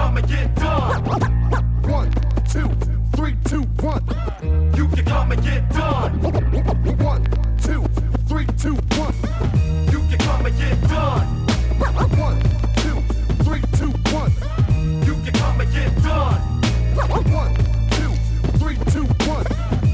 come and get done. 1, 2, 3, 2, 1. You can come and get done. 1, 2, 3, 2, 1. You can come and get done. 1, 2, 3, 2, 1. You can come and get done. 1, 2, 3, 2, 1.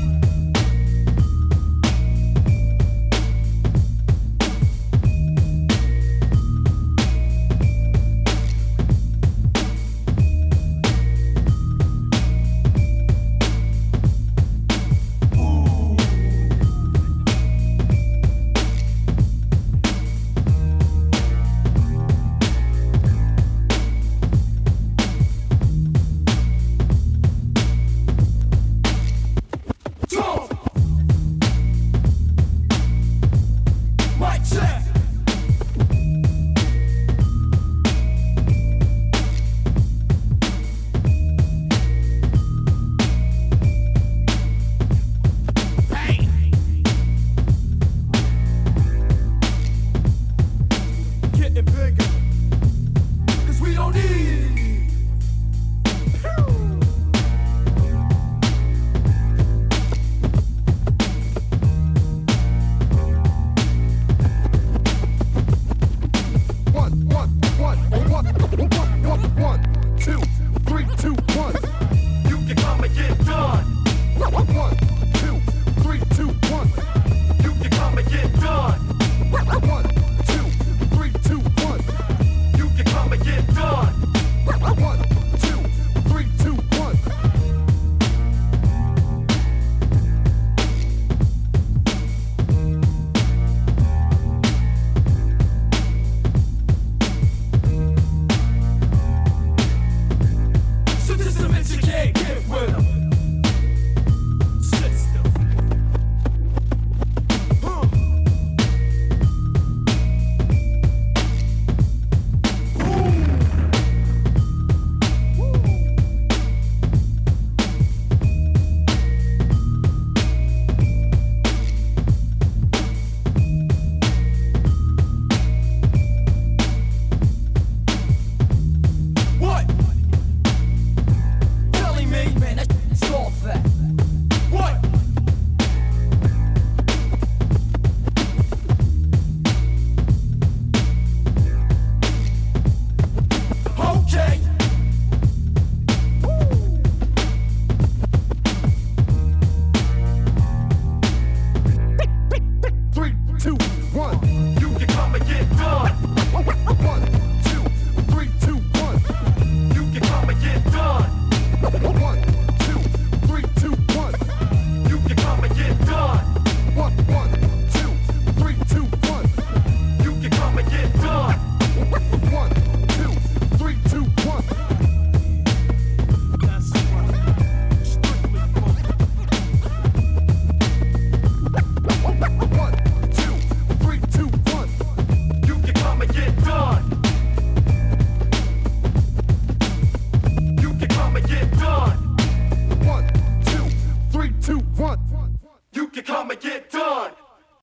Getting bigger, 'cause we don't need. One, 2, 3, 2, 1. You can come and get done. 1, 2, 3, 2, 1. You can come and get done. 1, 2, 3, 2, 1. You can come and get done. 1,